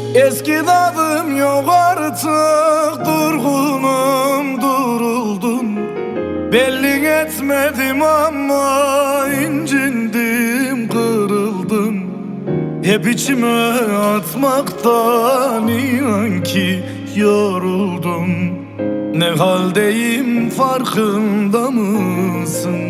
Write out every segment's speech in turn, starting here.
Eski tadım yok artık, durgunum duruldum. Belli etmedim ama incindim, kırıldım. Hep içime atmaktan inan ki yoruldum. Ne haldeyim farkında mısın?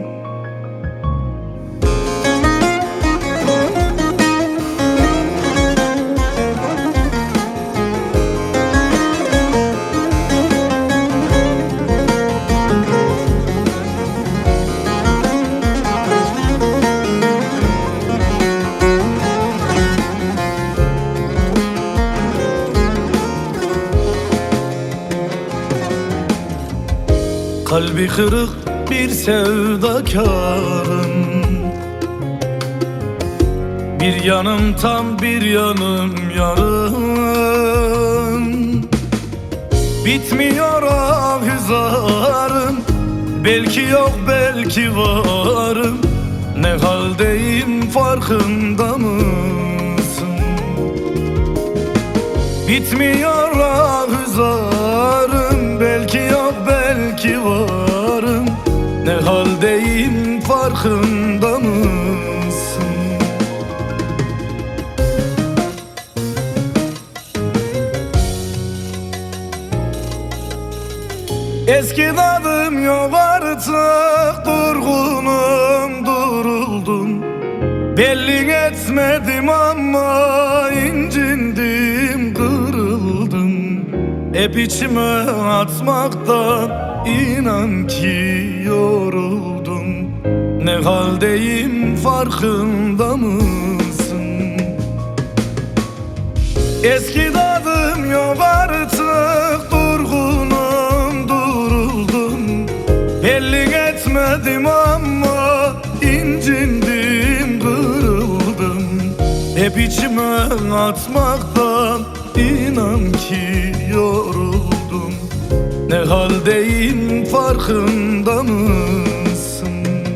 Kalbi kırık bir sevdakarım. Bir yanım tam, bir yanım yarım. Bitmiyor ahüzarım. Belki yok, belki varım. Ne haldeyim farkında mısın? Bitmiyor ahüzarım. Belki yok, belki varım. Ne haldeyim farkında mısın? Eski tadım yok artık, durgunum duruldum. Belli etmedim ama incindim, kırıldım. Hep içime atmaktan inan ki yoruldum. Ne haldeyim farkında mısın? Eski tadım yok artık, durgunum duruldum. Belli etmedim ama incindim, kırıldım. Hep içime atmaktan inan ki yoruldum. Ne haldeyim farkında mısın?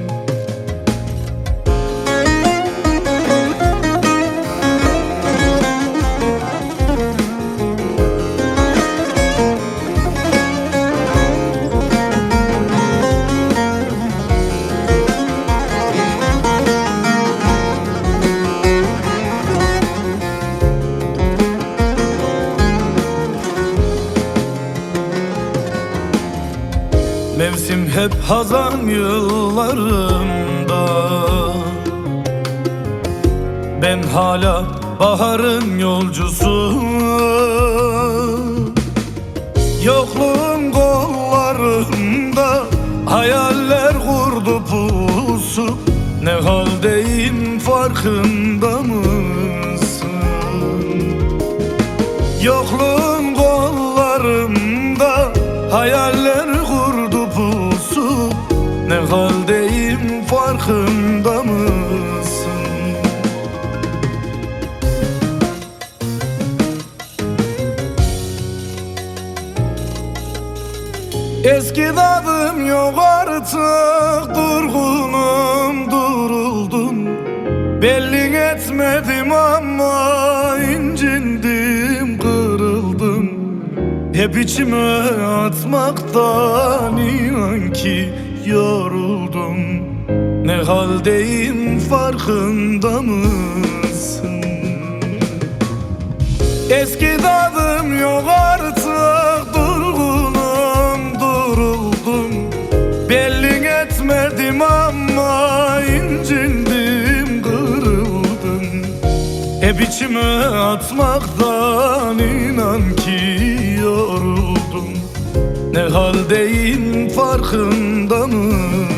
Mevsim hep hazan yıllarımda. Ben hala baharın yolcusu. Yokluğun kollarında hayaller kurdu pusu. Ne haldeyim farkında mısın? Yokluğun kollarında hayaller kurdu pusu. Ne haldeyim farkında mısın? Eski tadım yok artık, durgunum duruldum. Belli etmedim ama incindim, kırıldım. Hep içime atmaktan inan ki yoruldum. Ne haldeyim farkında mısın? Eski tadım yok artık, durgunum duruldum. Belli etmedim ama incindim, kırıldım. Hep içime atmaktan inan ki yoruldum. Ne haldeyim farkında mısın?